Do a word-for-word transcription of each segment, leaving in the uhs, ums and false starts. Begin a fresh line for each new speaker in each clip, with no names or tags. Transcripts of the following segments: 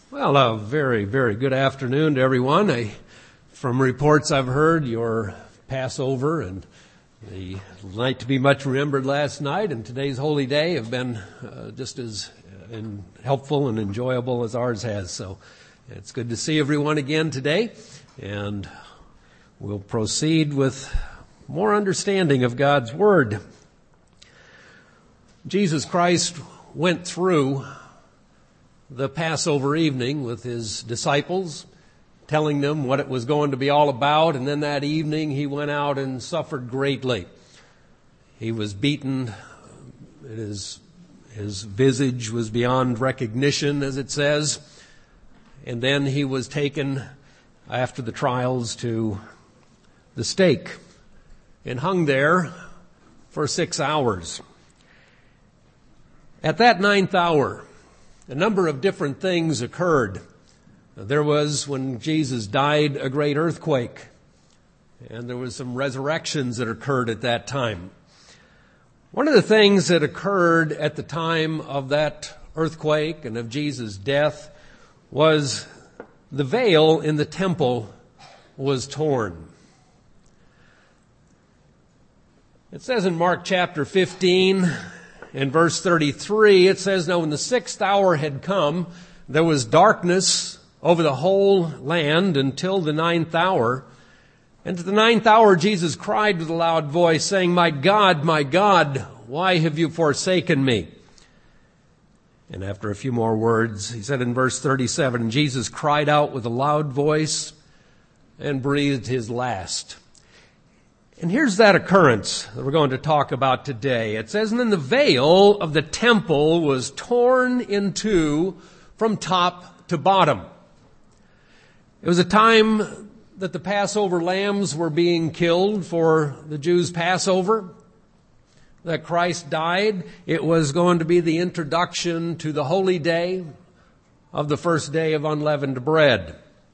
Well, a very, very good afternoon to everyone. I, from reports I've heard, your Passover and the night to be much remembered last night and today's holy day have been uh, just as uh, in, helpful and enjoyable as ours has. So it's good to see everyone again today, and we'll proceed with more understanding of God's Word. Jesus Christ went through the Passover evening with his disciples, telling them what it was going to be all about, and then that evening he went out and suffered greatly. He was beaten. His, his visage was beyond recognition, as it says, and then he was taken after the trials to the stake and hung there for six hours. At that ninth hour, a number of different things occurred. There was, when Jesus died, a great earthquake, and there was some resurrections that occurred at that time. One of the things that occurred at the time of that earthquake and of Jesus' death was the veil in the temple was torn. It says in Mark chapter fifteen, in verse thirty-three, it says, "Now when the sixth hour had come, there was darkness over the whole land until the ninth hour. And at the ninth hour Jesus cried with a loud voice, saying, 'My God, my God, why have you forsaken me?' And after a few more words, he said in verse thirty-seven, "And Jesus cried out with a loud voice and breathed his last." And here's that occurrence that we're going to talk about today. It says, "And then the veil of the temple was torn in two from top to bottom." It was a time that the Passover lambs were being killed for the Jews' Passover, that Christ died. It was going to be the introduction to the holy day of the first day of unleavened bread.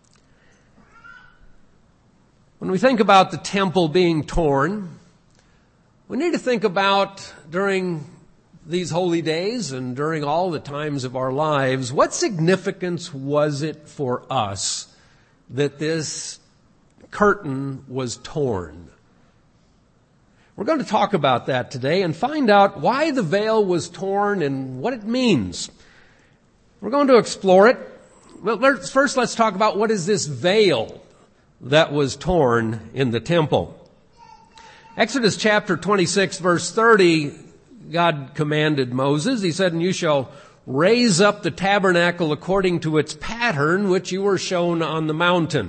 When we think about the temple being torn, we need to think about, during these holy days and during all the times of our lives, what significance was it for us that this curtain was torn? We're going to talk about that today and find out why the veil was torn and what it means. We're going to explore it. Well, let's, first let's talk about what is this veil that was torn in the temple. Exodus chapter twenty-six verse thirty, God commanded Moses, he said, "And you shall raise up the tabernacle according to its pattern which you were shown on the mountain."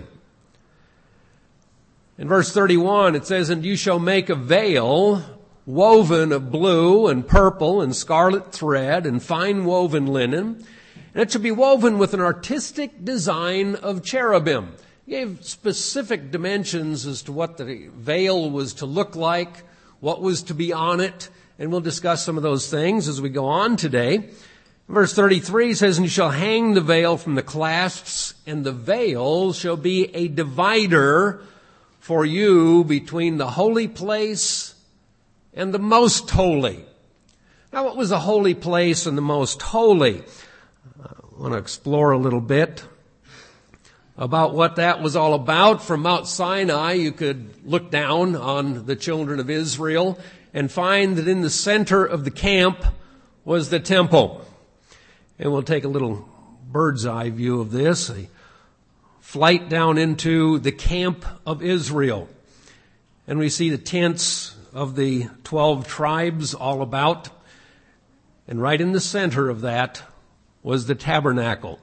In verse thirty-one it says, "And you shall make a veil woven of blue and purple and scarlet thread and fine woven linen, and it shall be woven with an artistic design of cherubim." He gave specific dimensions as to what the veil was to look like, what was to be on it, and we'll discuss some of those things as we go on today. Verse thirty-three says, "And you shall hang the veil from the clasps, and the veil shall be a divider for you between the holy place and the most holy." Now, what was the holy place and the most holy? I want to explore a little bit about what that was all about. From Mount Sinai, you could look down on the children of Israel and find that in the center of the camp was the temple. And we'll take a little bird's eye view of this, a flight down into the camp of Israel. And we see the tents of the twelve tribes all about. And right in the center of that was the tabernacle.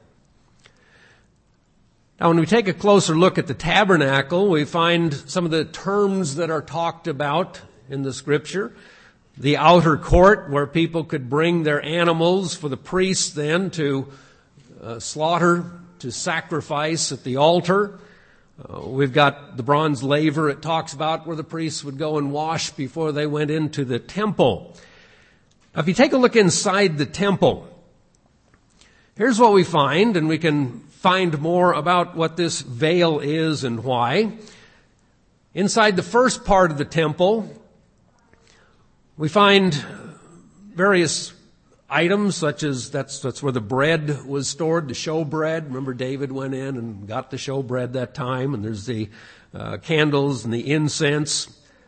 Now, when we take a closer look at the tabernacle, we find some of the terms that are talked about in the scripture. The outer court, where people could bring their animals for the priests then to uh, slaughter, to sacrifice at the altar. Uh, we've got the bronze laver it talks about, where the priests would go and wash before they went into the temple. Now, if you take a look inside the temple, here's what we find, and we can find more about what this veil is and why. Inside the first part of the temple, we find various items such as that's that's where the bread was stored, the showbread. Remember, David went in and got the showbread that time, and there's the uh, candles and the incense.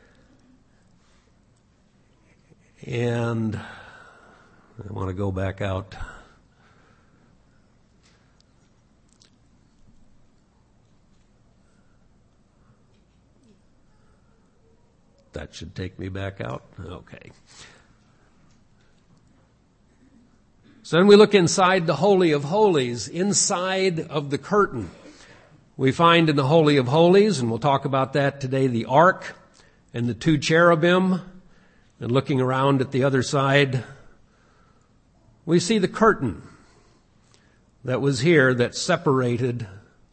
And I want to go back out. That should take me back out. Okay. So then we look inside the Holy of Holies, inside of the curtain. We find in the Holy of Holies, and we'll talk about that today, the ark and the two cherubim. And looking around at the other side, we see the curtain that was here that separated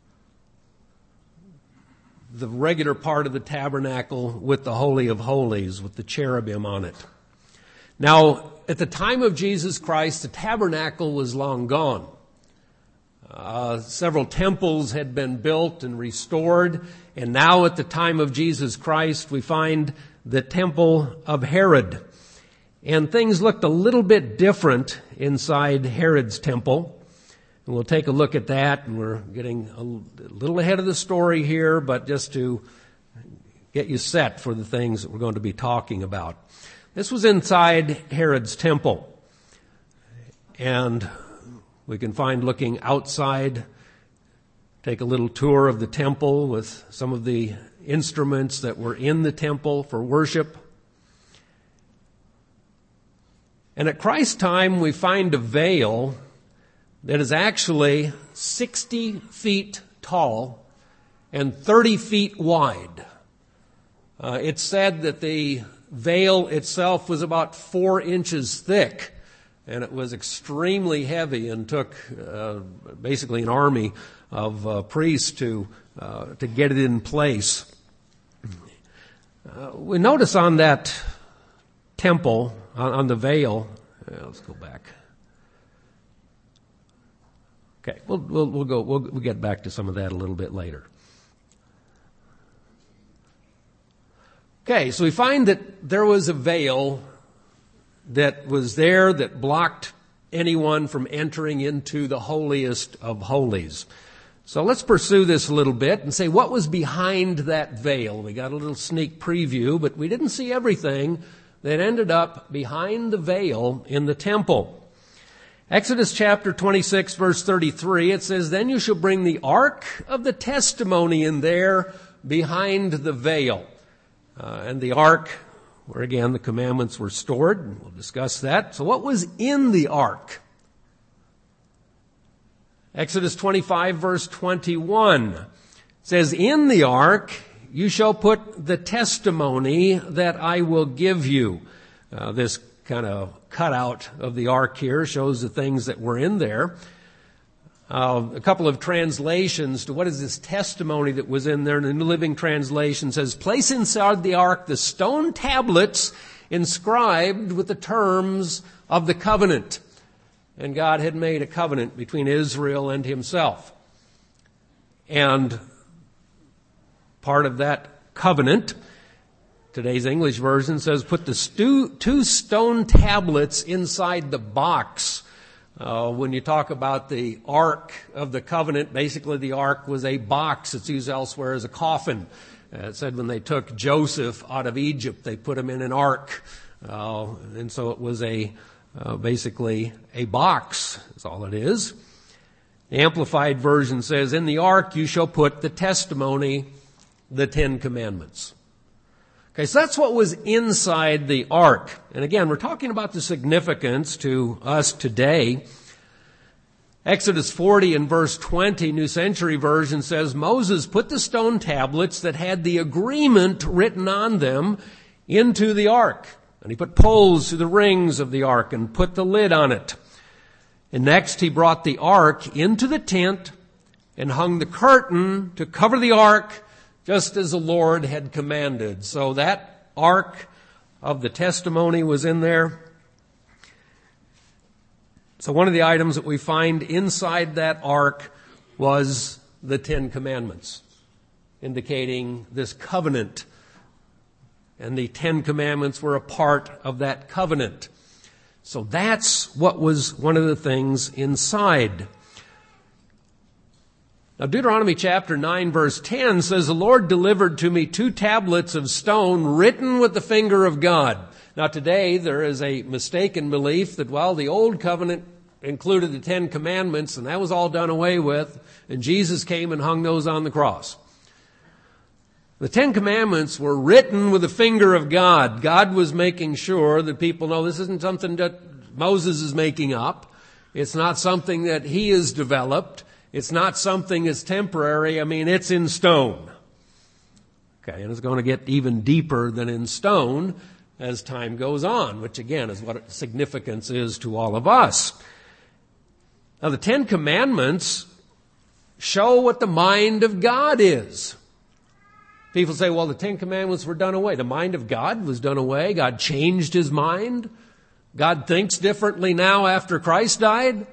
the regular part of the tabernacle with the Holy of Holies, with the cherubim on it. Now, at the time of Jesus Christ, the tabernacle was long gone. Uh, several temples had been built and restored, and now at the time of Jesus Christ, we find the temple of Herod. And things looked a little bit different inside Herod's temple. And we'll take a look at that, and we're getting a little ahead of the story here, but just to get you set for the things that we're going to be talking about. This was inside Herod's temple. And we can find looking outside, take a little tour of the temple with some of the instruments that were in the temple for worship. And at Christ's time, we find a veil that is actually sixty feet tall and thirty feet wide. Uh, it's said that the veil itself was about four inches thick, and it was extremely heavy and took uh, basically an army of uh, priests to uh, to get it in place. Uh, we notice on that temple, on, on the veil, uh, let's go back. Okay, we'll, we'll, we'll go, we'll, we'll get back to some of that a little bit later. Okay, so we find that there was a veil that was there that blocked anyone from entering into the holiest of holies. So let's pursue this a little bit and say what was behind that veil. We got a little sneak preview, but we didn't see everything that ended up behind the veil in the temple. Exodus chapter twenty-six, verse thirty-three, it says, "Then you shall bring the ark of the testimony in there behind the veil." Uh, and the ark, where again the commandments were stored, and we'll discuss that. So what was in the ark? Exodus twenty-five, verse twenty-one says, "In the ark you shall put the testimony that I will give you." Uh, this kind of cutout of the ark here shows the things that were in there. Uh, a couple of translations to what is this testimony that was in there. In the New Living Translation says, "Place inside the ark the stone tablets inscribed with the terms of the covenant." And God had made a covenant between Israel and himself. And part of that covenant, today's English version says, put the stu- two stone tablets inside the box. Uh, when you talk about the Ark of the Covenant, basically the Ark was a box. It's used elsewhere as a coffin. Uh, it said when they took Joseph out of Egypt, they put him in an ark. Uh, and so it was a uh, basically a box, is all it is. The Amplified Version says, "In the ark you shall put the testimony, the Ten Commandments." Okay, so that's what was inside the ark. And again, we're talking about the significance to us today. Exodus forty and verse twenty, New Century Version says, "Moses put the stone tablets that had the agreement written on them into the ark. And he put poles through the rings of the ark and put the lid on it. And next he brought the ark into the tent and hung the curtain to cover the ark, just as the Lord had commanded." So that ark of the testimony was in there. So one of the items that we find inside that ark was the Ten Commandments, indicating this covenant. And the Ten Commandments were a part of that covenant. So that's what was one of the things inside. Now, Deuteronomy chapter nine verse ten says, the Lord delivered to me two tablets of stone written with the finger of God. Now, today there is a mistaken belief that, well, the old covenant included the Ten Commandments and that was all done away with, and Jesus came and hung those on the cross. The Ten Commandments were written with the finger of God. God was making sure that people know this isn't something that Moses is making up. It's not something that he has developed. It's not something that's temporary. I mean, it's in stone. Okay, and it's going to get even deeper than in stone as time goes on, which again is what significance is to all of us. Now, the Ten Commandments show what the mind of God is. People say, well, the Ten Commandments were done away. The mind of God was done away. God changed his mind. God thinks differently now after Christ died.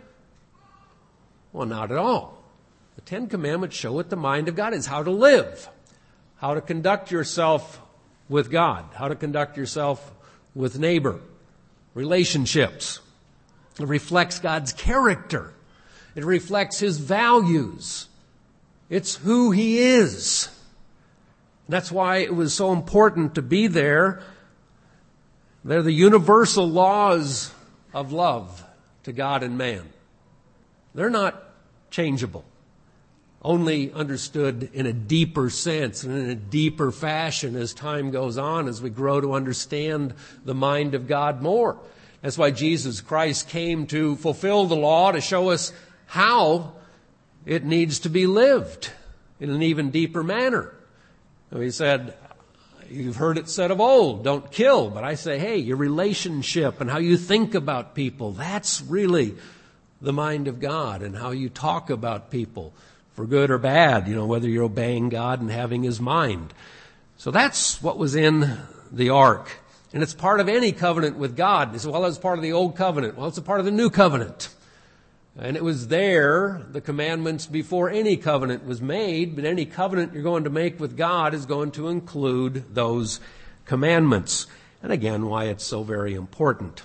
Well, not at all. The Ten Commandments show what the mind of God is, how to live, how to conduct yourself with God, how to conduct yourself with neighbor, relationships. It reflects God's character. It reflects his values. It's who he is. That's why it was so important to be there. They're the universal laws of love to God and man. They're not changeable, only understood in a deeper sense and in a deeper fashion as time goes on, as we grow to understand the mind of God more. That's why Jesus Christ came to fulfill the law, to show us how it needs to be lived in an even deeper manner. So he said, you've heard it said of old, don't kill. But I say, hey, your relationship and how you think about people, that's really the mind of God, and how you talk about people for good or bad, you know, whether you're obeying God and having his mind. So that's what was in the ark. And it's part of any covenant with God. As well as part of the old covenant. Well, it's a part of the new covenant. And it was there, the commandments, before any covenant was made. But any covenant you're going to make with God is going to include those commandments. And again, why it's so very important.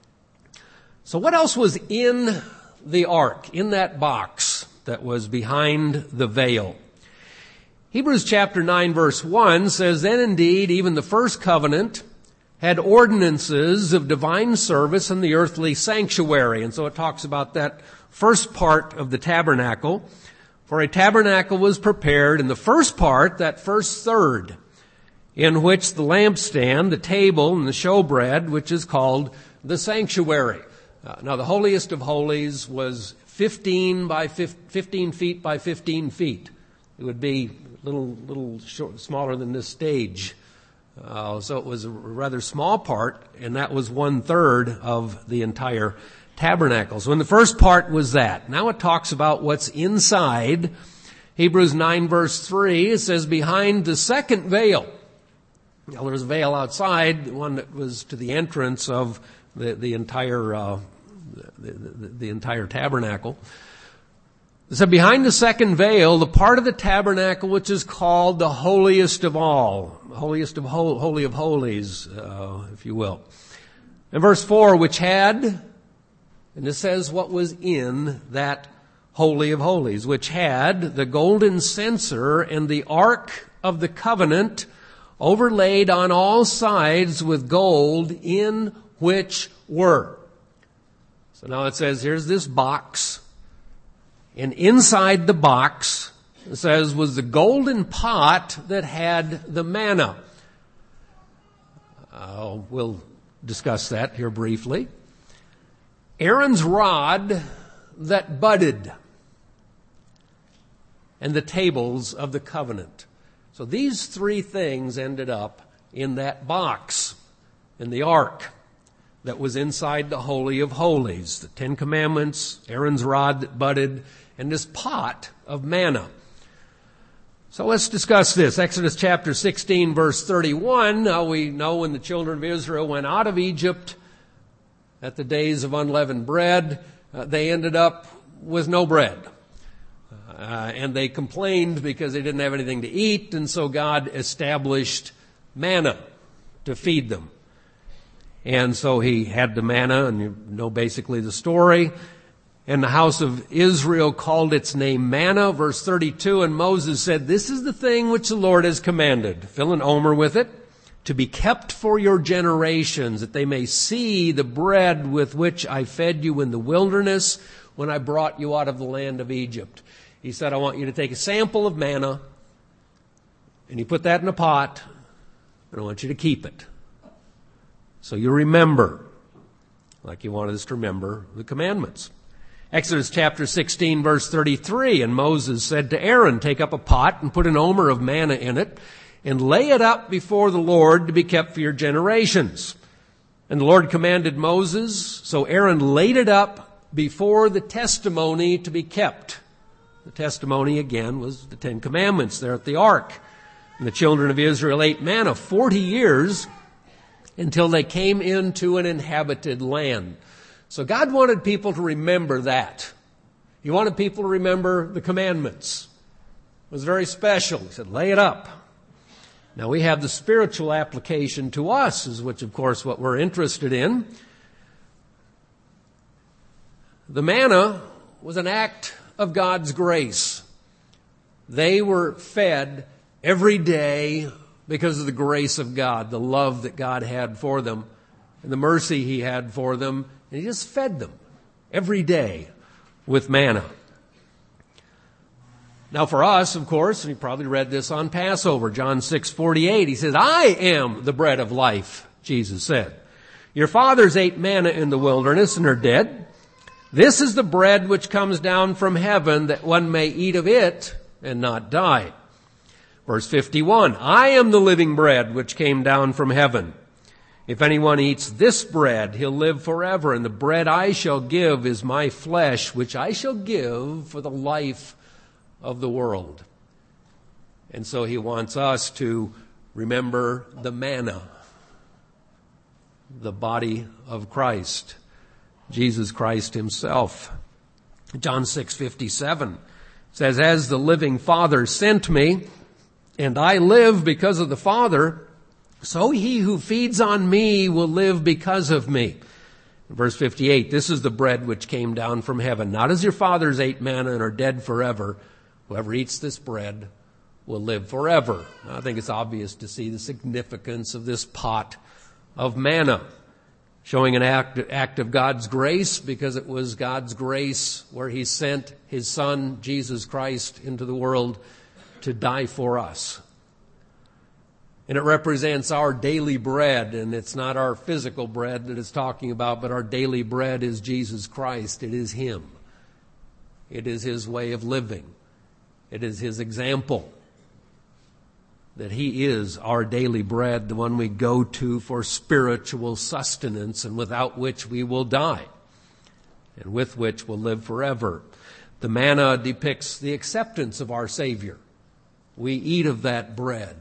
So what else was in the ark, in that box that was behind the veil? Hebrews chapter nine verse one says, then indeed even the first covenant had ordinances of divine service in the earthly sanctuary. And so it talks about that first part of the tabernacle. For a tabernacle was prepared in the first part, that first third, in which the lampstand, the table, and the showbread, which is called the sanctuary. Uh, now the holiest of holies was fifteen by fifteen feet by fifteen feet. It would be a little, little short, smaller than this stage. Uh, so it was a rather small part, and that was one third of the entire tabernacle. So in the first part was that. Now it talks about what's inside. Hebrews nine verse three, it says, behind the second veil. Now there's a veil outside, one that was to the entrance of the, the entire, uh, the, the, the entire tabernacle. So behind the second veil, the part of the tabernacle which is called the holiest of all, holiest of hol- holy of holies, uh, if you will. And verse four, which had, and it says what was in that holy of holies, which had the golden censer and the ark of the covenant overlaid on all sides with gold, in which were. So now it says, here's this box. And inside the box, it says, was the golden pot that had the manna. Uh, we'll discuss that here briefly. Aaron's rod that budded. And the tables of the covenant. So these three things ended up in that box, in the ark that was inside the Holy of Holies. The Ten Commandments, Aaron's rod that budded, and this pot of manna. So let's discuss this. Exodus chapter sixteen verse thirty-one. Now we know when the children of Israel went out of Egypt at the days of unleavened bread, uh, they ended up with no bread. Uh, and they complained because they didn't have anything to eat, and so God established manna to feed them. And so he had the manna, and you know basically the story. And the house of Israel called its name manna, verse thirty-two, and Moses said, "This is the thing which the Lord has commanded." Fill an omer with it, "to be kept for your generations, that they may see the bread with which I fed you in the wilderness when I brought you out of the land of Egypt." He said, I want you to take a sample of manna, and you put that in a pot, and I want you to keep it. So you remember, like you wanted us to remember the commandments. Exodus chapter sixteen, verse thirty-three, and Moses said to Aaron, "Take up a pot and put an omer of manna in it, and lay it up before the Lord to be kept for your generations." And the Lord commanded Moses, so Aaron laid it up before the testimony to be kept. The testimony, again, was the Ten Commandments there at the ark. And the children of Israel ate manna forty years until they came into an inhabited land. So God wanted people to remember that. He wanted people to remember the commandments. It was very special. He said, lay it up. Now we have the spiritual application to us, is which of course what we're interested in. The manna was an act of God's grace. They were fed every day because of the grace of God, the love that God had for them, and the mercy He had for them. And He just fed them every day with manna. Now for us, of course, and you probably read this on Passover, John six forty-eight, He says, "I am the bread of life," Jesus said. "Your fathers ate manna in the wilderness and are dead. This is the bread which comes down from heaven, that one may eat of it and not die." Verse fifty-one, "I am the living bread which came down from heaven. If anyone eats this bread, he'll live forever. And the bread I shall give is my flesh, which I shall give for the life of the world." And so He wants us to remember the manna, the body of Christ, Jesus Christ Himself. John six fifty-seven says, "As the living Father sent me, and I live because of the Father, so he who feeds on me will live because of me." Verse fifty-eight, "This is the bread which came down from heaven. Not as your fathers ate manna and are dead forever. Whoever eats this bread will live forever." Now, I think it's obvious to see the significance of this pot of manna, showing an act, act of God's grace, because it was God's grace where He sent His Son, Jesus Christ, into the world to die for us. And it represents our daily bread, and it's not our physical bread that it's talking about, but our daily bread is Jesus Christ. It is Him. It is His way of living. It is His example. That He is our daily bread, the one we go to for spiritual sustenance, and without which we will die, and with which we'll live forever. The manna depicts the acceptance of our Savior. We eat of that bread.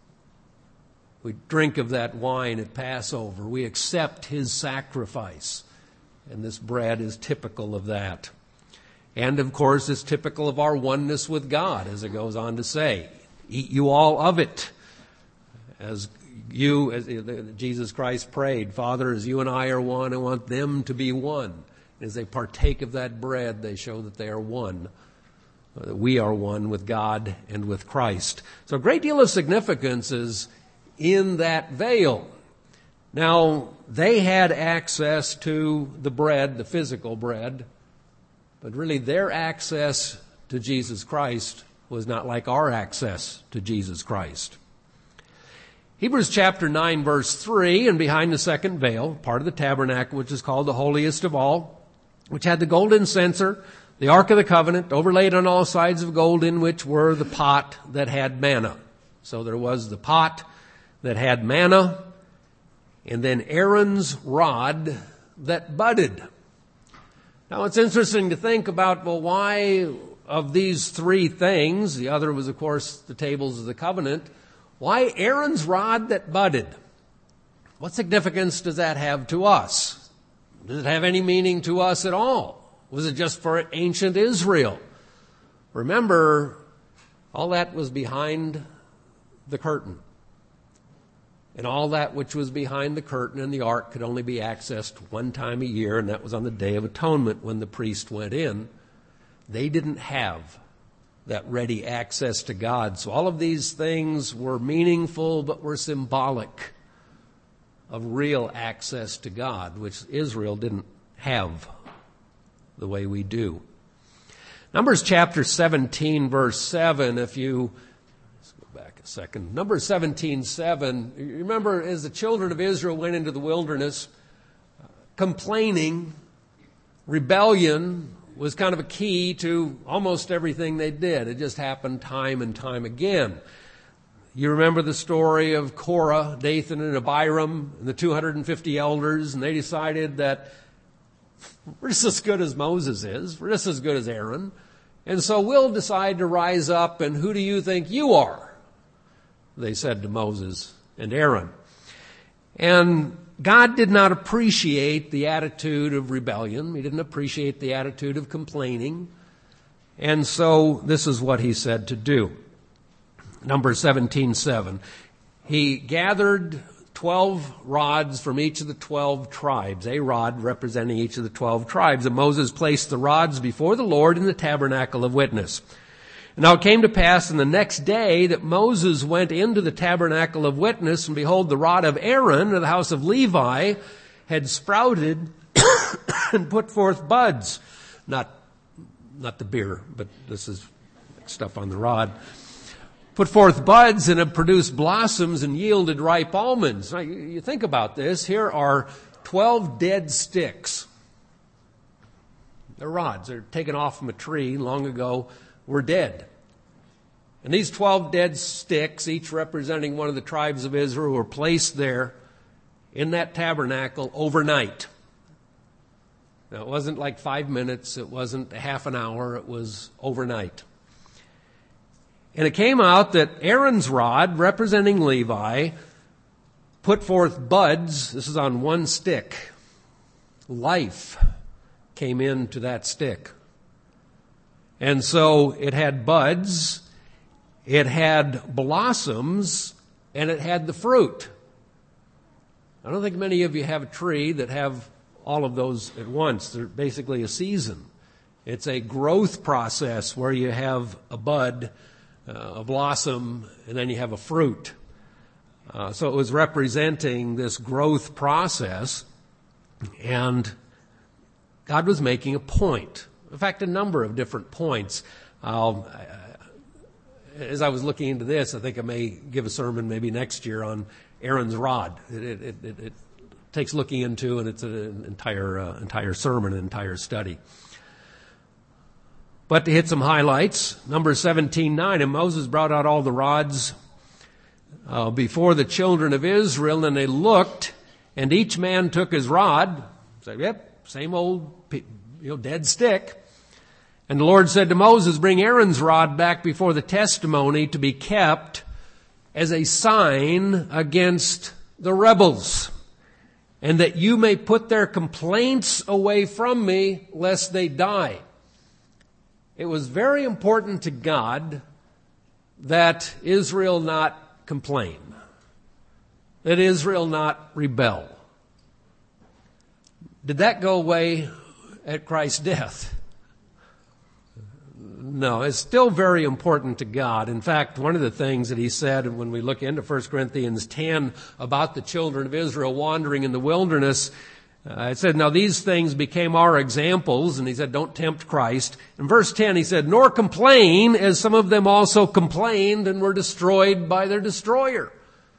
We drink of that wine at Passover. We accept His sacrifice. And this bread is typical of that. And of course, it's typical of our oneness with God, as it goes on to say. Eat you all of it. As you, as Jesus Christ prayed, "Father, as you and I are one, I want them to be one." As they partake of that bread, they show that they are one. That we are one with God and with Christ. So a great deal of significance is in that veil. Now, they had access to the bread, the physical bread, but really their access to Jesus Christ was not like our access to Jesus Christ. Hebrews chapter nine, verse three, "And behind the second veil, part of the tabernacle, which is called the holiest of all, which had the golden censer, the ark of the covenant, overlaid on all sides of gold, in which were the pot that had manna." So there was the pot that had manna, and then Aaron's rod that budded. Now it's interesting to think about, well, why of these three things, the other was of course the tables of the covenant, why Aaron's rod that budded? What significance does that have to us? Does it have any meaning to us at all? Was it just for ancient Israel? Remember, all that was behind the curtain. And all that which was behind the curtain in the ark could only be accessed one time a year, and that was on the Day of Atonement when the priest went in. They didn't have that ready access to God. So all of these things were meaningful, but were symbolic of real access to God, which Israel didn't have the way we do. Numbers chapter seventeen, verse seven, if you, let's go back a second. Numbers seventeen, seven, you remember as the children of Israel went into the wilderness, complaining, rebellion was kind of a key to almost everything they did. It just happened time and time again. You remember the story of Korah, Dathan, and Abiram, and the two hundred fifty elders, and they decided that we're just as good as Moses is. We're just as good as Aaron. And so we'll decide to rise up, and who do you think you are? They said to Moses and Aaron. And God did not appreciate the attitude of rebellion. He didn't appreciate the attitude of complaining. And so this is what he said to do. Numbers seventeen, seven. He gathered twelve rods from each of the twelve tribes, a rod representing each of the twelve tribes. And Moses placed the rods before the Lord in the tabernacle of witness. And now it came to pass in the next day that Moses went into the tabernacle of witness, and behold, the rod of Aaron of the house of Levi had sprouted and put forth buds. Not, not the beer, but this is stuff on the rod. Put forth buds and have produced blossoms and yielded ripe almonds. Now, you think about this. Here are twelve dead sticks. They're rods. They're taken off from a tree long ago, were dead. And these twelve dead sticks, each representing one of the tribes of Israel, were placed there in that tabernacle overnight. Now, it wasn't like five minutes. It wasn't a half an hour. It was overnight. And it came out that Aaron's rod, representing Levi, put forth buds. This is on one stick. Life came into that stick. And so it had buds, it had blossoms, and it had the fruit. I don't think many of you have a tree that have all of those at once. They're basically a season. It's a growth process where you have a bud, Uh, a blossom, and then you have a fruit. Uh, so it was representing this growth process, and God was making a point. In fact, a number of different points. Uh, as I was looking into this, I think I may give a sermon maybe next year on Aaron's rod. It, it, it, it takes looking into, and it's an entire uh, entire sermon, an entire study. But to hit some highlights, Numbers seventeen, nine, and Moses brought out all the rods uh, before the children of Israel, and they looked, and each man took his rod. Said, yep, same old, you know, dead stick. And the Lord said to Moses, bring Aaron's rod back before the testimony to be kept as a sign against the rebels, and that you may put their complaints away from me, lest they die. It was very important to God that Israel not complain, that Israel not rebel. Did that go away at Christ's death? No, it's still very important to God. In fact, one of the things that he said when we look into First Corinthians ten about the children of Israel wandering in the wilderness, Uh, it said, now these things became our examples, and he said, don't tempt Christ. In verse ten, he said, nor complain, as some of them also complained and were destroyed by their destroyer.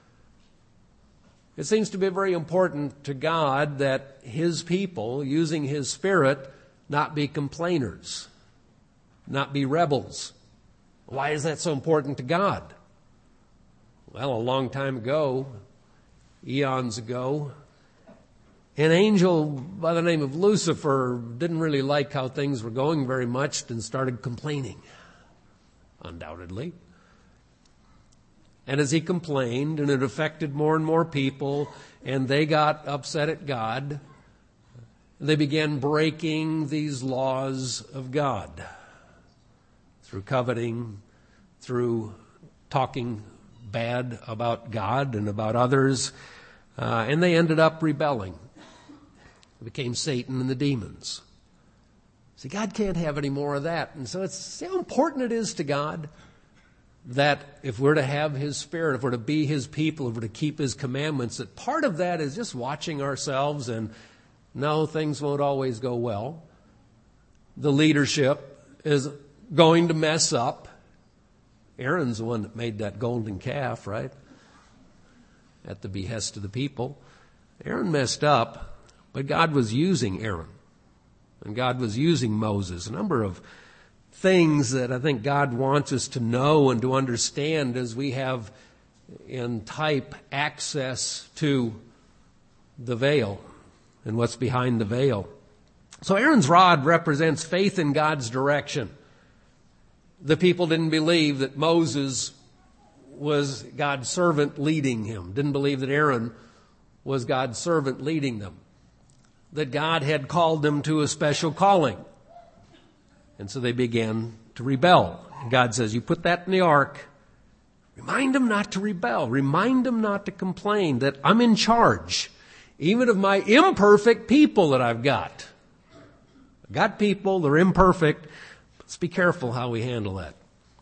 It seems to be very important to God that his people, using his Spirit, not be complainers, not be rebels. Why is that so important to God? Well, a long time ago, eons ago, an angel by the name of Lucifer didn't really like how things were going very much and started complaining, undoubtedly. And as he complained, and it affected more and more people, and they got upset at God, they began breaking these laws of God through coveting, through talking bad about God and about others, uh, and they ended up rebelling. It became Satan and the demons. See, God can't have any more of that. And so it's see how important it is to God that if we're to have His Spirit, if we're to be His people, if we're to keep His commandments, that part of that is just watching ourselves and no, things won't always go well. The leadership is going to mess up. Aaron's the one that made that golden calf, right? At the behest of the people. Aaron messed up, but God was using Aaron. And God was using Moses. A number of things that I think God wants us to know and to understand as we have in type access to the veil and what's behind the veil. So Aaron's rod represents faith in God's direction. The people didn't believe that Moses was God's servant leading him. Didn't believe that Aaron was God's servant leading them. That God had called them to a special calling. And so they began to rebel. And God says, you put that in the ark. Remind them not to rebel. Remind them not to complain, that I'm in charge, even of my imperfect people that I've got. I've got people, they're imperfect. Let's be careful how we handle that.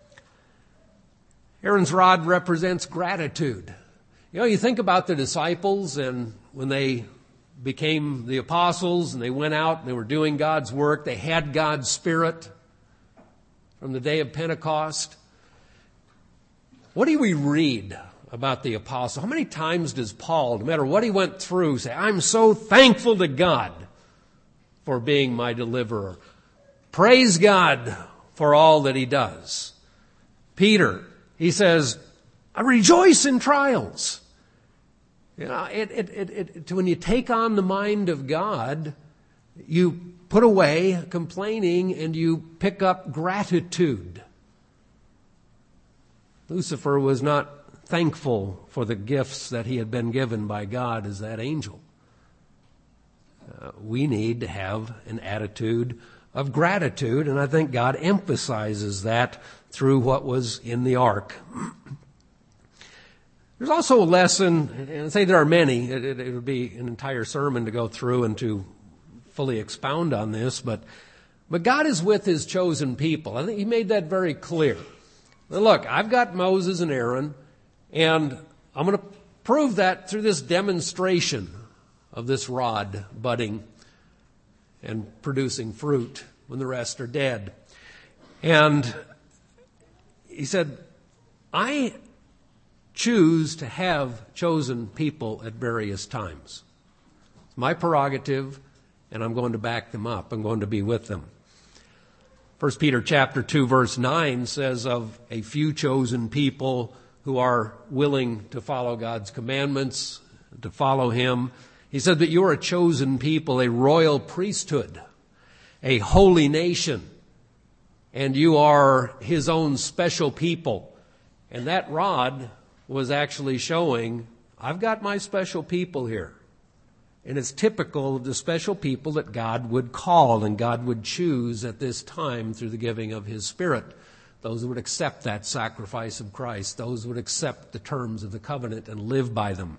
Aaron's rod represents gratitude. You know, you think about the disciples, and when they became the apostles and they went out and they were doing God's work, they had God's Spirit from the day of Pentecost. What do we read about the apostle? How many times does Paul, no matter what he went through, say, I'm so thankful to God for being my deliverer. Praise God for all that He does. Peter, he says, I rejoice in trials. You know, it, it, it, it, when you take on the mind of God, you put away complaining and you pick up gratitude. Lucifer was not thankful for the gifts that he had been given by God as that angel. Uh, we need to have an attitude of gratitude, and I think God emphasizes that through what was in the ark. There's also a lesson, and I say there are many, it, it, it would be an entire sermon to go through and to fully expound on this, but, but God is with His chosen people. I think He made that very clear. Now look, I've got Moses and Aaron, and I'm going to prove that through this demonstration of this rod budding and producing fruit when the rest are dead. And He said, I choose to have chosen people at various times. It's my prerogative, and I'm going to back them up. I'm going to be with them. First Peter chapter two verse nine says of a few chosen people who are willing to follow God's commandments, to follow Him. He said that you are a chosen people, a royal priesthood, a holy nation, and you are His own special people. And that rod was actually showing, I've got my special people here. And it's typical of the special people that God would call and God would choose at this time through the giving of His Spirit. Those who would accept that sacrifice of Christ, those who would accept the terms of the covenant and live by them.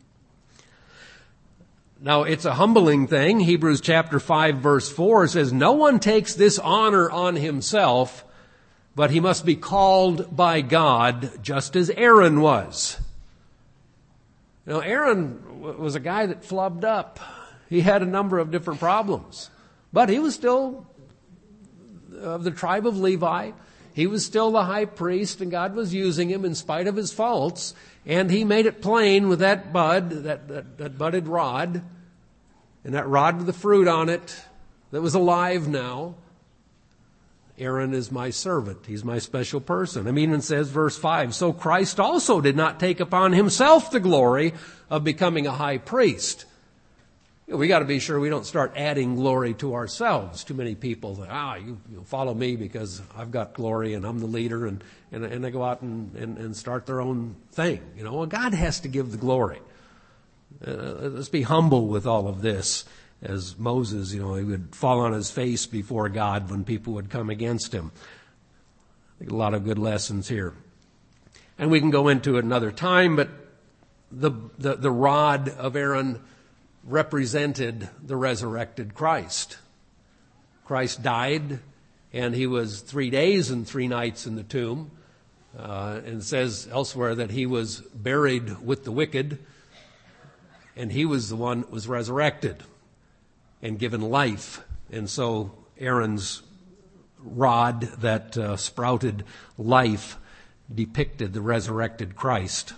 Now, it's a humbling thing. Hebrews chapter five verse four says, no one takes this honor on himself, but he must be called by God, just as Aaron was. You know, Aaron was a guy that flubbed up. He had a number of different problems. But he was still of the tribe of Levi. He was still the high priest, and God was using him in spite of his faults. And He made it plain with that bud, that, that, that budded rod, and that rod with the fruit on it that was alive now. Aaron is my servant. He's my special person. I mean, it says verse five, so Christ also did not take upon Himself the glory of becoming a high priest. You know, we got to be sure we don't start adding glory to ourselves. Too many people think, ah, you, you follow me because I've got glory and I'm the leader, and, and, and they go out and, and, and start their own thing. You know, well, God has to give the glory. Uh, let's be humble with all of this. As Moses, you know, he would fall on his face before God when people would come against him. I think a lot of good lessons here. And we can go into it another time, but the, the, the rod of Aaron represented the resurrected Christ. Christ died, and he was three days and three nights in the tomb. Uh, and it says elsewhere that he was buried with the wicked, and he was the one that was resurrected and given life. And so Aaron's rod that uh, sprouted life depicted the resurrected Christ.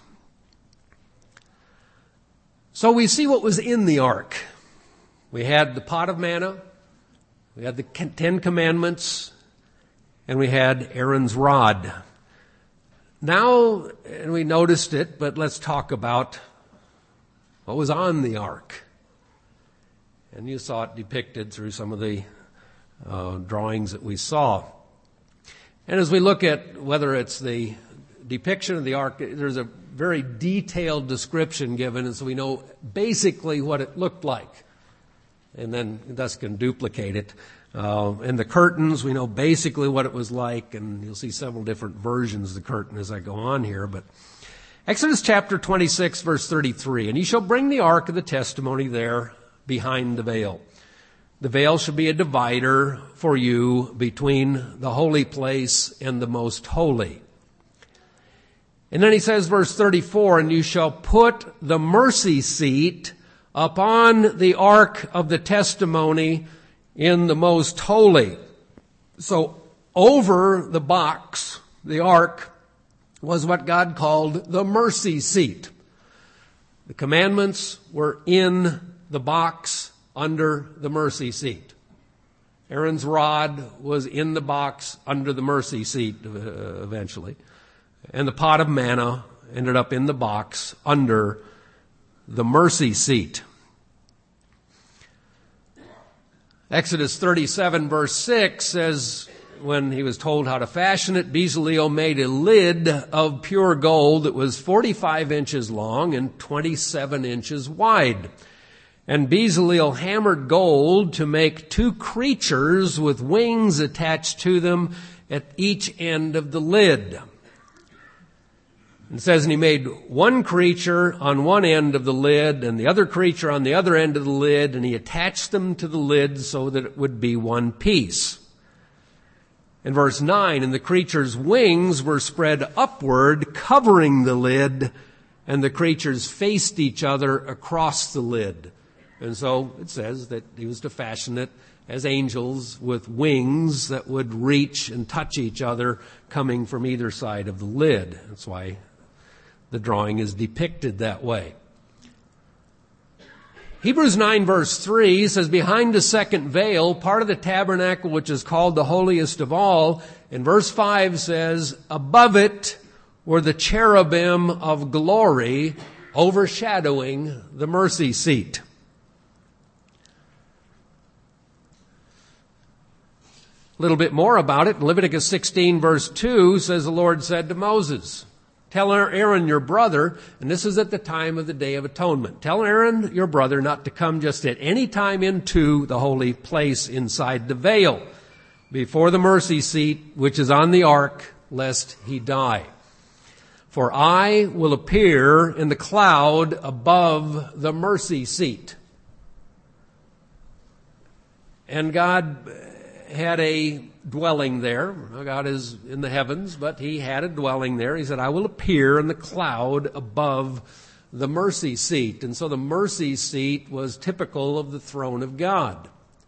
So we see what was in the ark. We had the pot of manna, we had the Ten Commandments, and we had Aaron's rod. Now, and we noticed it, but let's talk about what was on the ark. And you saw it depicted through some of the uh, drawings that we saw. And as we look at whether it's the depiction of the ark, there's a very detailed description given, and so we know basically what it looked like. And then thus can duplicate it. Uh, and the curtains, we know basically what it was like, and you'll see several different versions of the curtain as I go on here. But Exodus chapter twenty-six, verse thirty-three, and you shall bring the ark of the testimony there behind the veil. The veil shall be a divider for you between the holy place and the most holy. And then he says, verse thirty-four, and you shall put the mercy seat upon the ark of the testimony in the most holy. So over the box, the ark, was what God called the mercy seat. The commandments were in the box under the mercy seat. Aaron's rod was in the box under the mercy seat uh, eventually. And the pot of manna ended up in the box under the mercy seat. Exodus thirty-seven verse six says, when he was told how to fashion it, Bezaleel made a lid of pure gold that was forty-five inches long and twenty-seven inches wide. And Bezaleel hammered gold to make two creatures with wings attached to them at each end of the lid. It says, and he made one creature on one end of the lid and the other creature on the other end of the lid, and he attached them to the lid so that it would be one piece. In verse nine, and the creature's wings were spread upward, covering the lid, and the creatures faced each other across the lid. And so it says that he was to fashion it as angels with wings that would reach and touch each other coming from either side of the lid. That's why the drawing is depicted that way. Hebrews nine verse three says, behind the second veil, part of the tabernacle which is called the holiest of all, and verse five says, above it were the cherubim of glory overshadowing the mercy seat. A little bit more about it. Leviticus sixteen verse two says, the Lord said to Moses, tell Aaron your brother, and this is at the time of the Day of Atonement, tell Aaron your brother not to come just at any time into the holy place inside the veil, before the mercy seat which is on the ark, lest he die. For I will appear in the cloud above the mercy seat. And God had a dwelling there. God is in the heavens, but he had a dwelling there. He said, I will appear in the cloud above the mercy seat. And so the mercy seat was typical of the throne of God.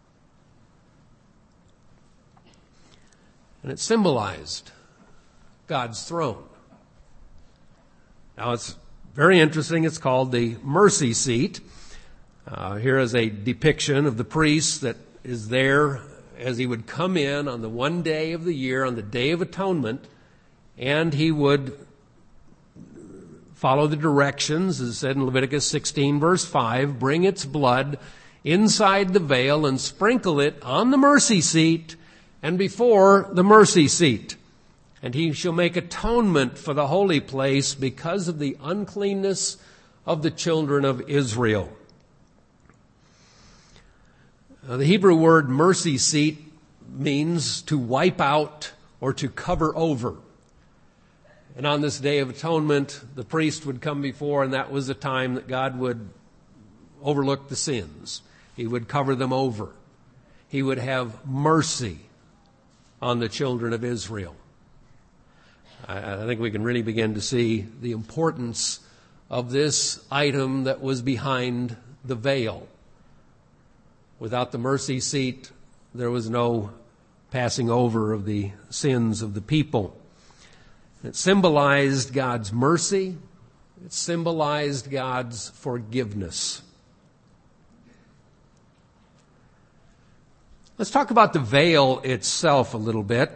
And it symbolized God's throne. Now it's very interesting. It's called the mercy seat. Uh, here is a depiction of the priest that is there as he would come in on the one day of the year, on the Day of Atonement, and he would follow the directions, as said in Leviticus sixteen verse five, bring its blood inside the veil and sprinkle it on the mercy seat and before the mercy seat. And he shall make atonement for the holy place because of the uncleanness of the children of Israel. Uh, the Hebrew word mercy seat means to wipe out or to cover over. And on this Day of Atonement, the priest would come before, and that was the time that God would overlook the sins. He would cover them over. He would have mercy on the children of Israel. I, I think we can really begin to see the importance of this item that was behind the veil. Without the mercy seat, there was no passing over of the sins of the people. It symbolized God's mercy. It symbolized God's forgiveness. Let's talk about the veil itself a little bit.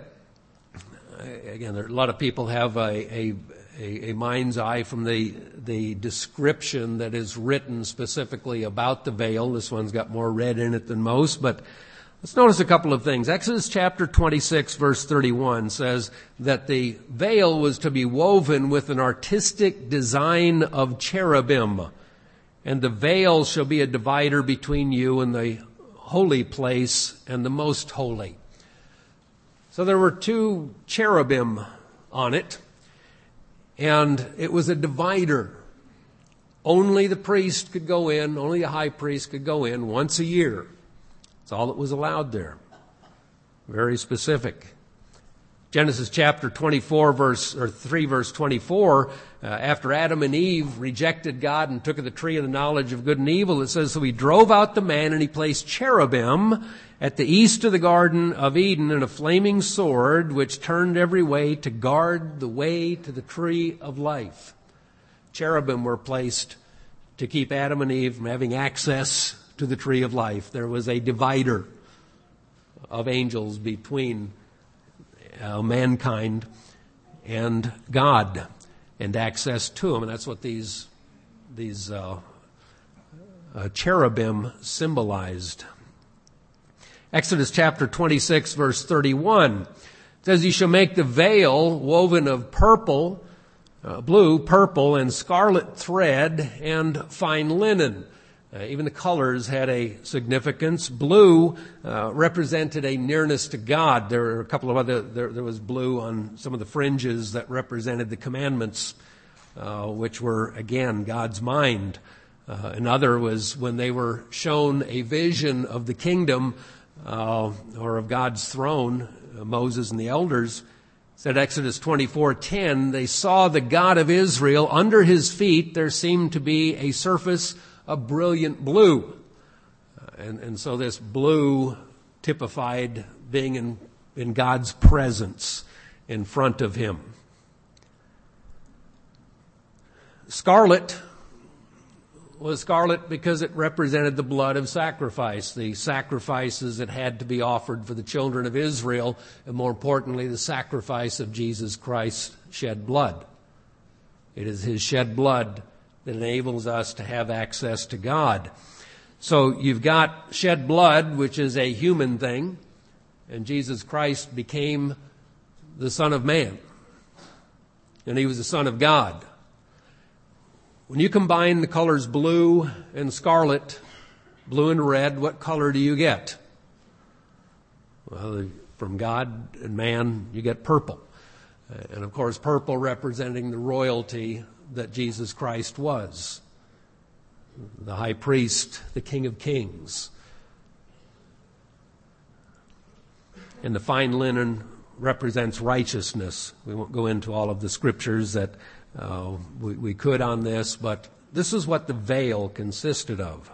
Again, there, a lot of people have a, a, a, a mind's eye from the, the description that is written specifically about the veil. This one's got more red in it than most, but let's notice a couple of things. Exodus chapter twenty-six, verse thirty-one says that the veil was to be woven with an artistic design of cherubim, and the veil shall be a divider between you and the holy place and the most holy. So there were two cherubim on it, and it was a divider. Only the priest could go in, only the high priest could go in once a year. That's all that was allowed there. Very specific. Genesis chapter twenty-four, verse or three, verse twenty-four. Uh, after Adam and Eve rejected God and took of the tree of the knowledge of good and evil, it says, so he drove out the man and he placed cherubim at the east of the Garden of Eden and a flaming sword which turned every way to guard the way to the tree of life. Cherubim were placed to keep Adam and Eve from having access to the tree of life. There was a divider of angels between uh, mankind and God and access to him. And that's what these, these uh, uh, cherubim symbolized. Exodus chapter twenty-six, verse thirty-one says, you shall make the veil woven of purple, uh, blue, purple, and scarlet thread and fine linen. Uh, even the colors had a significance. Blue uh, represented a nearness to God. There were a couple of other, there, there was blue on some of the fringes that represented the commandments, uh, which were, again, God's mind. Uh, another was when they were shown a vision of the kingdom uh, or of God's throne, uh, Moses and the elders, said Exodus twenty-four ten, they saw the God of Israel. Under his feet there seemed to be a surface a brilliant blue. And, and so this blue typified being in, in God's presence in front of him. Scarlet was scarlet because it represented the blood of sacrifice, the sacrifices that had to be offered for the children of Israel, and more importantly, the sacrifice of Jesus Christ's shed blood. It is his shed blood that enables us to have access to God. So you've got shed blood, which is a human thing, and Jesus Christ became the Son of Man, and he was the Son of God. When you combine the colors blue and scarlet, blue and red, what color do you get? Well, from God and man, you get purple. And of course, purple representing the royalty that Jesus Christ was. The high priest, the King of Kings. And the fine linen represents righteousness. We won't go into all of the scriptures that uh, we, we could on this, but this is what the veil consisted of.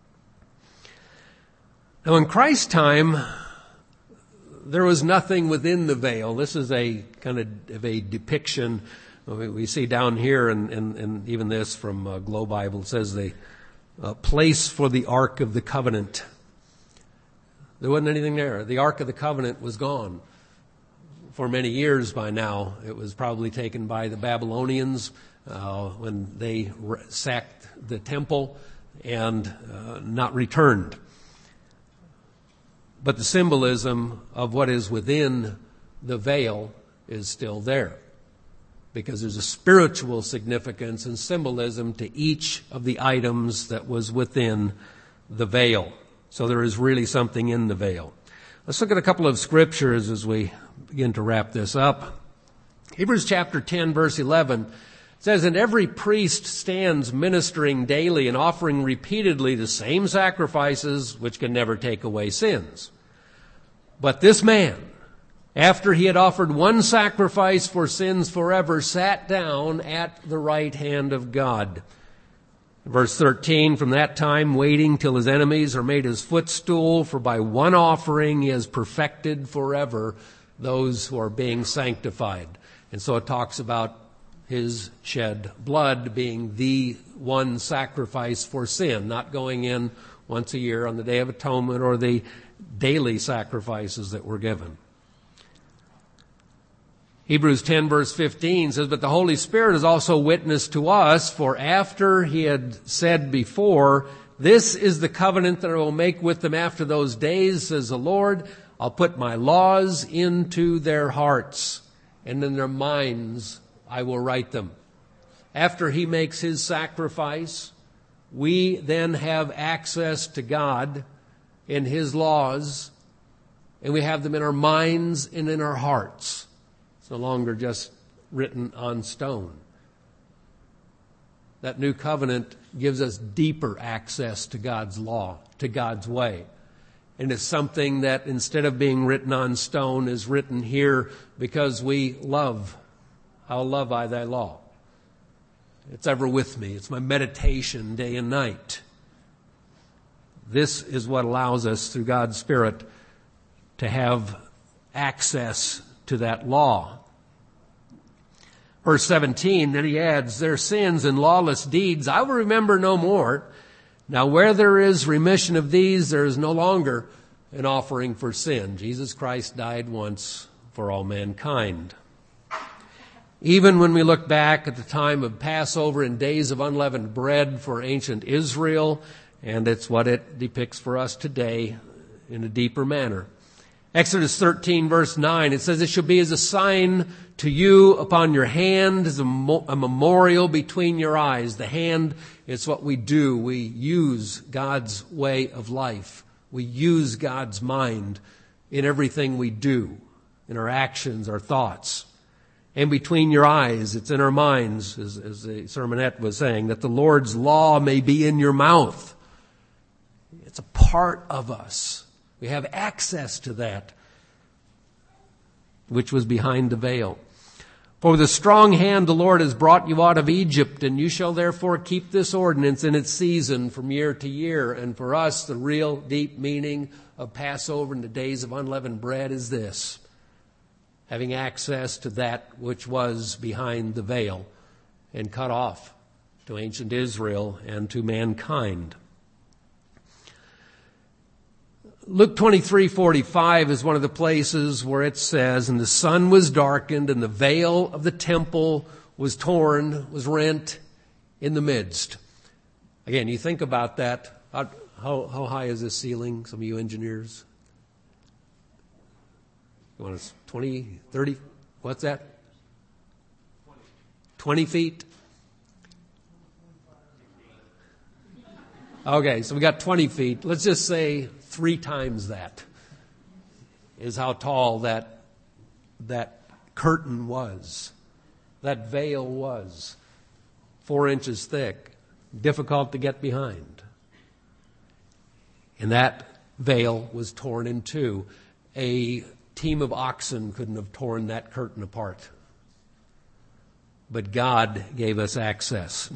Now in Christ's time, there was nothing within the veil. This is a kind of, of a depiction. We see down here, and, and, and even this from uh, Glow Bible, it says the uh, place for the Ark of the Covenant. There wasn't anything there. The Ark of the Covenant was gone for many years by now. It was probably taken by the Babylonians uh, when they re- sacked the temple and uh, not returned. But the symbolism of what is within the veil is still there, because there's a spiritual significance and symbolism to each of the items that was within the veil. So there is really something in the veil. Let's look at a couple of scriptures as we begin to wrap this up. Hebrews chapter ten, verse eleven says, "And every priest stands ministering daily and offering repeatedly the same sacrifices which can never take away sins. But this man, after he had offered one sacrifice for sins forever, sat down at the right hand of God." Verse thirteen, "From that time waiting till his enemies are made his footstool, for by one offering he has perfected forever those who are being sanctified." And so it talks about his shed blood being the one sacrifice for sin, not going in once a year on the Day of Atonement or the daily sacrifices that were given. Hebrews ten verse fifteen says, "But the Holy Spirit is also witness to us, for after he had said before, 'This is the covenant that I will make with them after those days,' says the Lord, 'I'll put my laws into their hearts, and in their minds I will write them.'" After he makes his sacrifice, we then have access to God in his laws, and we have them in our minds and in our hearts. It's no longer just written on stone. That new covenant gives us deeper access to God's law, to God's way. And it's something that instead of being written on stone is written here because we love. How love I thy law. It's ever with me. It's my meditation day and night. This is what allows us through God's Spirit to have access to that law. Verse seventeen, then he adds, "Their sins and lawless deeds I will remember no more. Now where there is remission of these, there is no longer an offering for sin." Jesus Christ died once for all mankind. Even when we look back at the time of Passover and days of unleavened bread for ancient Israel, and it's what it depicts for us today in a deeper manner. Exodus thirteen verse nine, it says, "It shall be as a sign to you upon your hand, as a, mo- a memorial between your eyes." The hand is what we do. We use God's way of life. We use God's mind in everything we do, in our actions, our thoughts. And between your eyes, it's in our minds, as, as the sermonette was saying, that the Lord's law may be in your mouth. It's a part of us. We have access to that, which was behind the veil. "For with a strong hand the Lord has brought you out of Egypt, and you shall therefore keep this ordinance in its season from year to year." And for us, the real deep meaning of Passover and the days of unleavened bread is this: having access to that which was behind the veil and cut off to ancient Israel and to mankind. Luke twenty-three forty-five is one of the places where it says, "And the sun was darkened, and the veil of the temple was torn, was rent in the midst." Again, you think about that. How, how, how high is this ceiling? Some of you engineers? You want us twenty, thirty? What's that? twenty feet? Okay, so we got twenty feet. Let's just say three times that is how tall that that curtain was. That veil was. Four inches thick. Difficult to get behind. And that veil was torn in two. A team of oxen couldn't have torn that curtain apart. But God gave us access.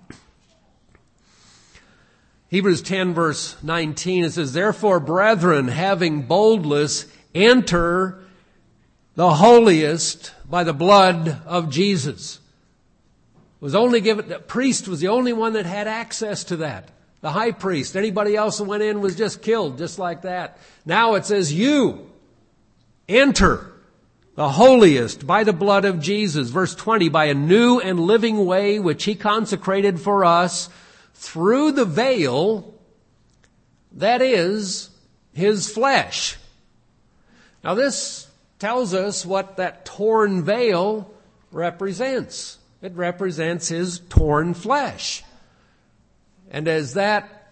Hebrews ten verse nineteen, it says, "Therefore, brethren, having boldness, enter the holiest by the blood of Jesus." It was only given, the priest was the only one that had access to that. The high priest. Anybody else that went in was just killed, just like that. Now it says, you enter the holiest by the blood of Jesus. Verse twenty, "By a new and living way which he consecrated for us through the veil, that is, his flesh." Now this tells us what that torn veil represents. It represents his torn flesh. And as that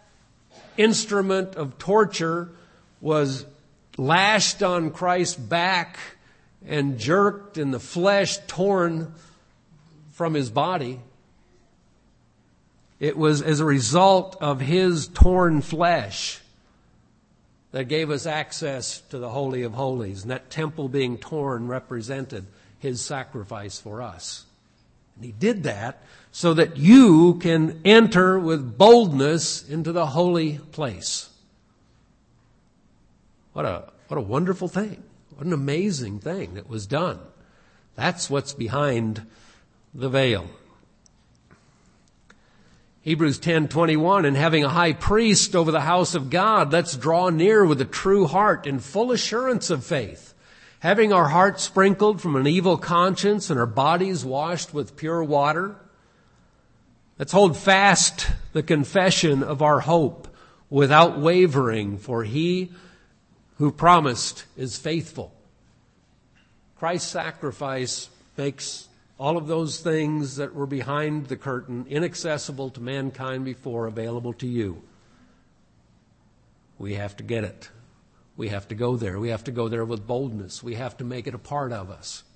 instrument of torture was lashed on Christ's back and jerked and the flesh torn from his body. It was as a result of his torn flesh that gave us access to the Holy of Holies. And that temple being torn represented his sacrifice for us. And he did that so that you can enter with boldness into the holy place. What a, what a wonderful thing. What an amazing thing that was done. That's what's behind the veil. Hebrews ten twenty-one, and having a high priest over the house of God, let's draw near with a true heart in full assurance of faith, having our hearts sprinkled from an evil conscience and our bodies washed with pure water. Let's hold fast the confession of our hope without wavering, for he who promised is faithful. Christ's sacrifice makes all of those things that were behind the curtain, inaccessible to mankind before, available to you. We have to get it. We have to go there. We have to go there with boldness. We have to make it a part of us.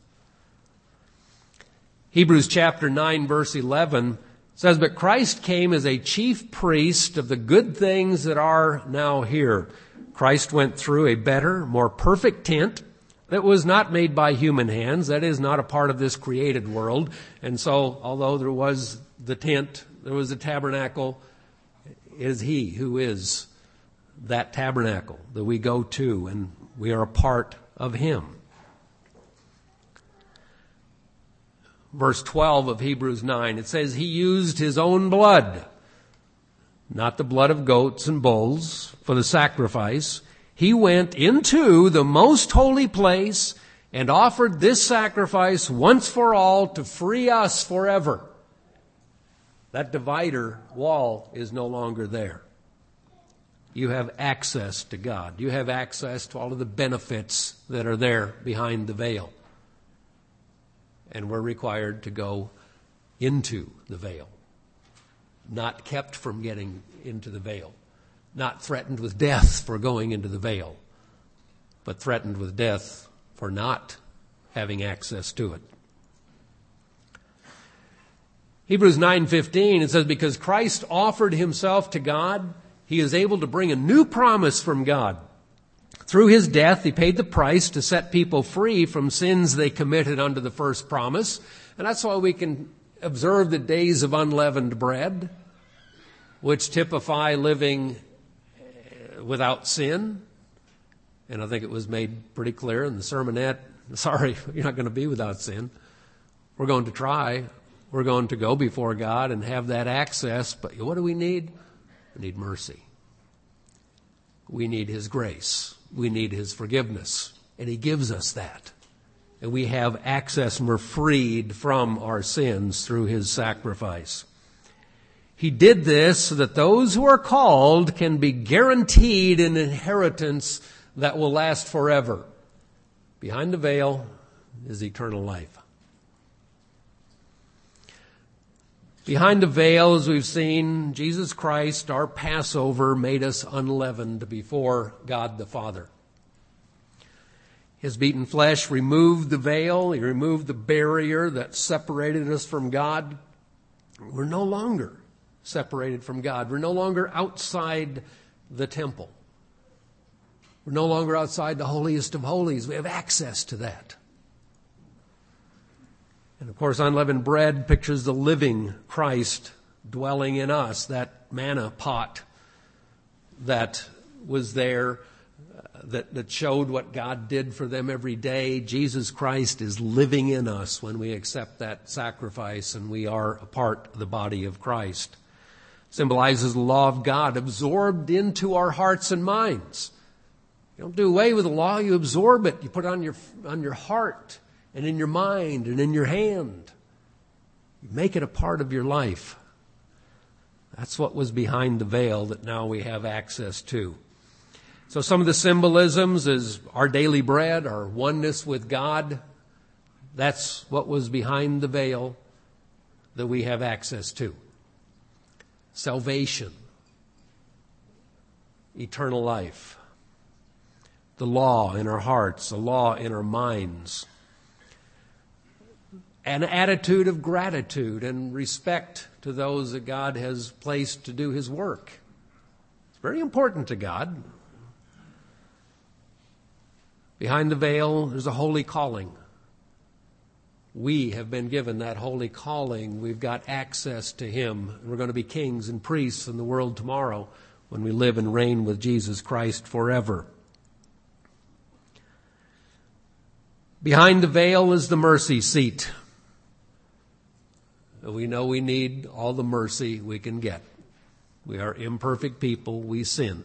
Hebrews chapter nine, verse eleven says, but Christ came as a chief priest of the good things that are now here. Christ went through a better, more perfect tent that was not made by human hands. That is not a part of this created world. And so, although there was the tent, there was the tabernacle, it is he who is that tabernacle that we go to, and we are a part of him. Verse twelve of Hebrews nine, it says, he used his own blood, not the blood of goats and bulls, for the sacrifice. He went into the most holy place and offered this sacrifice once for all to free us forever. That divider wall is no longer there. You have access to God. You have access to all of the benefits that are there behind the veil. And we're required to go into the veil. Not kept from getting into the veil. Not threatened with death for going into the veil, but threatened with death for not having access to it. Hebrews nine fifteen, it says, because Christ offered himself to God, he is able to bring a new promise from God. Through his death, he paid the price to set people free from sins they committed under the first promise. And that's why we can observe the days of unleavened bread, which typify living without sin. And I think it was made pretty clear in the sermonette, sorry, you're not going to be without sin. We're going to try. We're going to go before God and have that access. But what do we need? We need mercy. We need his grace. We need his forgiveness. And he gives us that. And we have access and we're freed from our sins through his sacrifice. He did this so that those who are called can be guaranteed an inheritance that will last forever. Behind the veil is eternal life. Behind the veil, as we've seen, Jesus Christ, our Passover, made us unleavened before God the Father. His beaten flesh removed the veil. He removed the barrier that separated us from God. We're no longer separated from God. We're no longer outside the temple. We're no longer outside the holiest of holies. We have access to that. And of course, unleavened bread pictures the living Christ dwelling in us, that manna pot that was there, uh, that, that showed what God did for them every day. Jesus Christ is living in us when we accept that sacrifice and we are a part of the body of Christ. Symbolizes the law of God absorbed into our hearts and minds. You don't do away with the law, you absorb it. You put it on your, on your heart and in your mind and in your hand. You make it a part of your life. That's what was behind the veil that now we have access to. So some of the symbolisms is our daily bread, our oneness with God. That's what was behind the veil that we have access to. Salvation, eternal life, the law in our hearts, the law in our minds, an attitude of gratitude and respect to those that God has placed to do His work. It's very important to God. Behind the veil, there's a holy calling. We have been given that holy calling. We've got access to Him. We're going to be kings and priests in the world tomorrow when we live and reign with Jesus Christ forever. Behind the veil is the mercy seat. We know we need all the mercy we can get. We are imperfect people. We sin.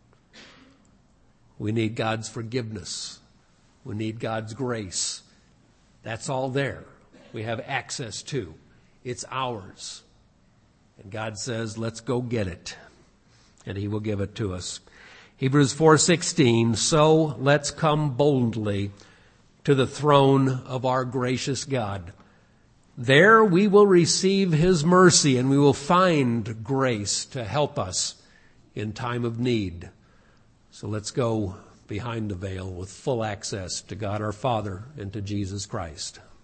We need God's forgiveness. We need God's grace. That's all there. We have access to. It's ours. And God says, let's go get it. And He will give it to us. Hebrews four sixteen, so let's come boldly to the throne of our gracious God. There we will receive His mercy and we will find grace to help us in time of need. So let's go behind the veil with full access to God our Father and to Jesus Christ.